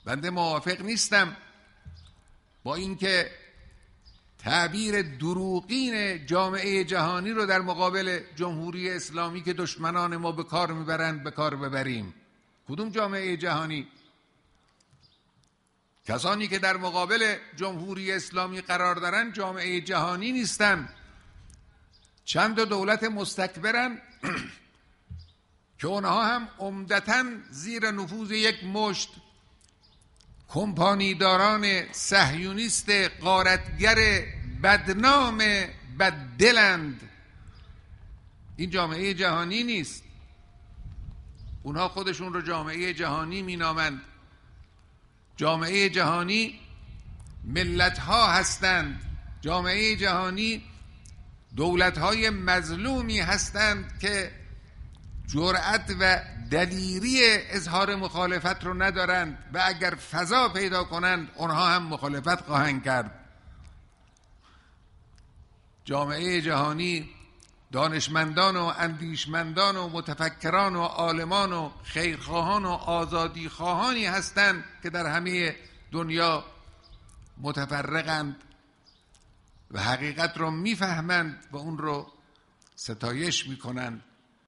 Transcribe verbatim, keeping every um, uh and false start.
بنده موافق نیستم با اینکه تعبیر دروغین جامعه جهانی رو در مقابل جمهوری اسلامی که دشمنان ما به کار میبرند به کار ببریم. کدوم جامعه جهانی؟ کسانی که در مقابل جمهوری اسلامی قرار دارن جامعه جهانی نیستن، چند دولت مستکبرن که اونها هم عمدتاً زیر نفوذ یک مشت کمپانیداران صهیونیست غارتگر بدنام بددلند. این جامعه جهانی نیست. اونها خودشون رو جامعه جهانی مینامند. جامعه جهانی ملت‌ها هستند. جامعه جهانی دولت‌های مظلومی هستند که جرأت و دلیری اظهار مخالفت رو ندارند و اگر فضا پیدا کنند اونها هم مخالفت خواهند کرد. جامعه جهانی دانشمندان و اندیشمندان و متفکران و عالمان و خیرخواهان و آزادیخواهانی هستند که در همه دنیا متفرقند و حقیقت رو میفهمند و اون رو ستایش میکنند